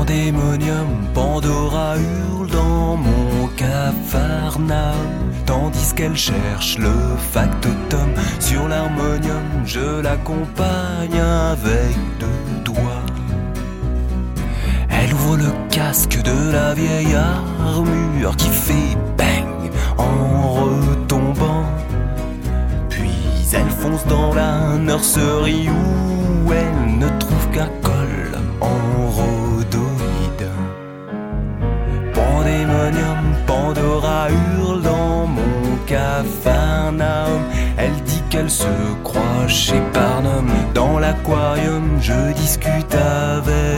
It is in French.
Pandémonium, Pandora hurle dans mon capharnaüm, tandis qu'elle cherche le factotum sur l'harmonium. Je l'accompagne avec deux doigts. Elle ouvre le casque de la vieille armure qui fait bang en retombant. Puis elle fonce dans la nurserie où elle ne trouve qu'un col en rhodoïde. Pandémonium, Pandora hurle dans mon capharnaüm. Elle dit qu'elle se croit chez Barnum. Dans l'aquarium, je discute avec